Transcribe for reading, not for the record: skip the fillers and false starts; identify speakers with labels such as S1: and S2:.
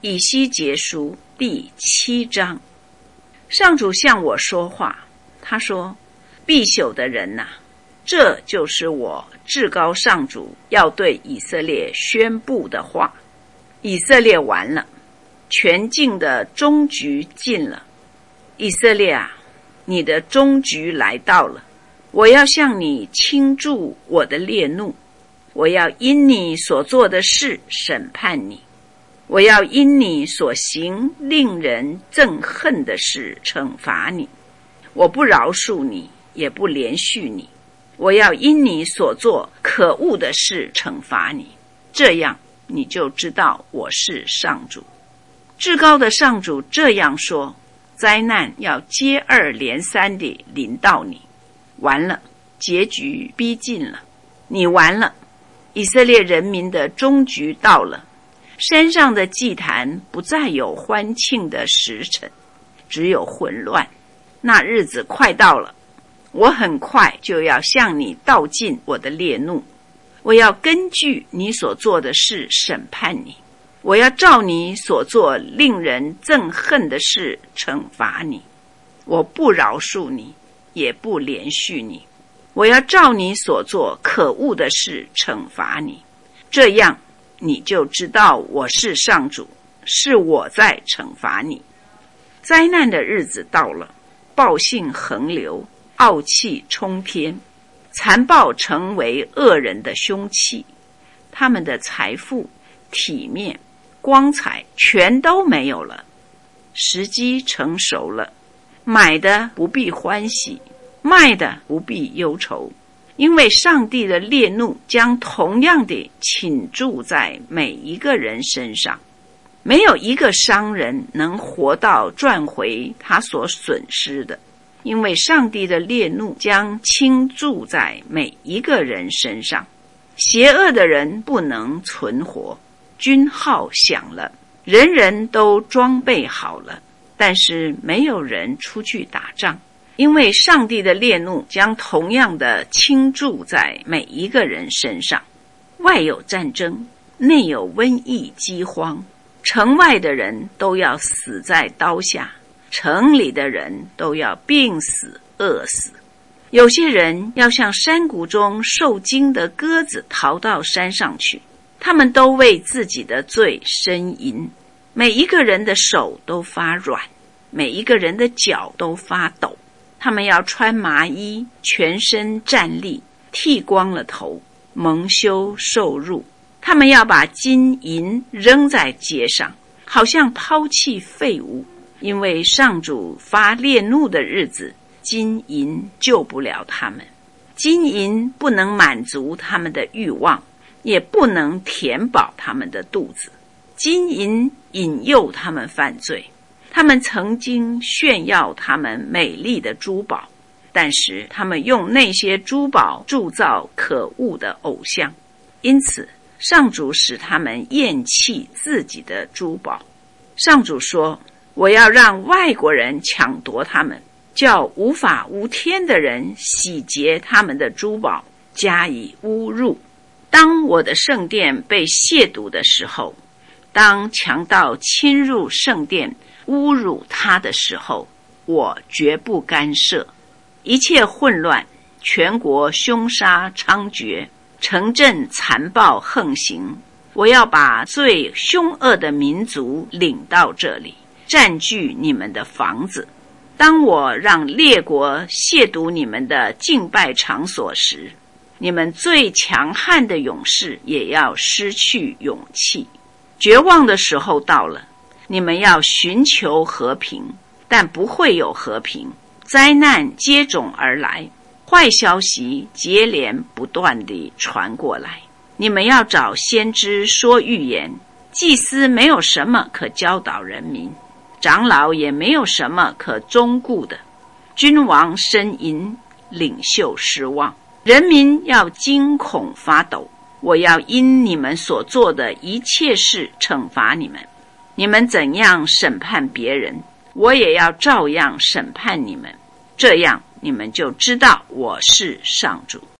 S1: 以西结书第7章。上主向我说话，他说：必朽的人哪，这就是我至高上主要对以色列宣布的话。以色列完了，全境的终局近了。以色列啊，你的终局来到了。我要向你倾注我的烈怒，我要因你所做的事审判你，我要因你所行令人憎恨的事惩罚你。我不饶恕你，也不怜恤你，我要因你所做可恶的事惩罚你。这样你就知道我是上主。至高的上主这样说：灾难要接二连三地临到你。完了，结局逼近了，你完了，以色列人民的终局到了。山上的祭坛不再有欢庆的时辰，只有混乱。那日子快到了，我很快就要向你倒尽我的烈怒，我要根据你所做的事审判你，我要照你所做令人憎恨的事惩罚你。我不饶恕你，也不怜恤你，我要照你所做可恶的事惩罚你。这样你就知道我是上主，是我在惩罚你。灾难的日子到了，暴性横流，傲气冲天，残暴成为恶人的凶器，他们的财富、体面、光彩全都没有了。时机成熟了，买的不必欢喜，卖的不必忧愁，因为上帝的烈怒将同样地倾注在每一个人身上。没有一个商人能活到赚回他所损失的，因为上帝的烈怒将倾注在每一个人身上。邪恶的人不能存活，军号响了，人人都装备好了，但是没有人出去打仗，因为上帝的烈怒将同样的倾注在每一个人身上。外有战争，内有瘟疫饥荒，城外的人都要死在刀下，城里的人都要病死饿死。有些人要像山谷中受惊的鸽子逃到山上去，他们都为自己的罪呻吟。每一个人的手都发软，每一个人的脚都发抖。他们要穿麻衣，全身站立，剃光了头，蒙羞受辱。他们要把金银扔在街上，好像抛弃废物。因为上主发烈怒的日子，金银救不了他们。金银不能满足他们的欲望，也不能填饱他们的肚子。金银引诱他们犯罪，他们曾经炫耀他们美丽的珠宝，但是他们用那些珠宝铸造可恶的偶像，因此上主使他们厌弃自己的珠宝。上主说：我要让外国人抢夺他们，叫无法无天的人洗劫他们的珠宝，加以侮辱。当我的圣殿被亵渎的时候，当强盗侵入圣殿侮辱他的时候，我绝不干涉。一切混乱，全国凶杀猖獗，城镇残暴横行，我要把最凶恶的民族领到这里，占据你们的房子。当我让列国亵渎你们的敬拜场所时，你们最强悍的勇士也要失去勇气。绝望的时候到了，你们要寻求和平，但不会有和平。灾难接踵而来，坏消息接连不断地传过来。你们要找先知说预言，祭司没有什么可教导人民，长老也没有什么可忠顾的。君王呻吟，领袖失望，人民要惊恐发抖。我要因你们所做的一切事惩罚你们。你们怎样审判别人，我也要照样审判你们。这样你们就知道我是上主。